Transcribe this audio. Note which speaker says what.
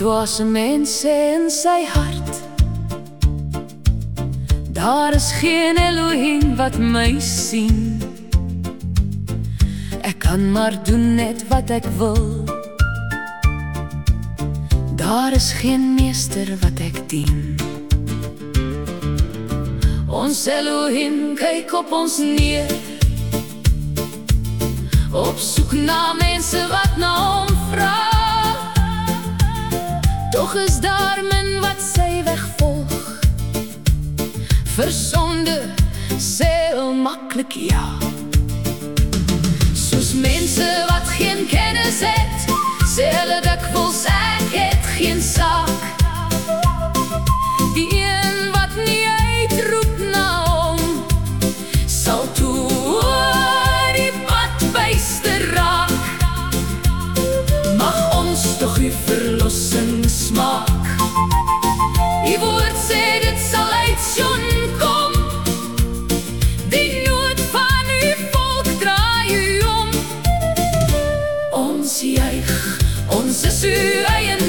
Speaker 1: dwaase mense in sy hart. Daar is geen Elohim wat my sien. Ek kan maar doen net wat ek wil. Daar is geen meester wat ek dien. Ons Elohim kyk op ons neer, op soek na mense wat na hom vra. Toch is daar min wat sy weg volg. Versonde sê heel maklik ja. Soos mense wat geen kennis het, sê hulle dikwels ek het geen saak. Die een wat nie uitroep na hom, sal toe die pad byster raak. Mag ons toch die verlossing smaak. Die woord sê dit sal uit Sion kom. Die nood van uw volk draai u om. Ons juig, ons is uw eie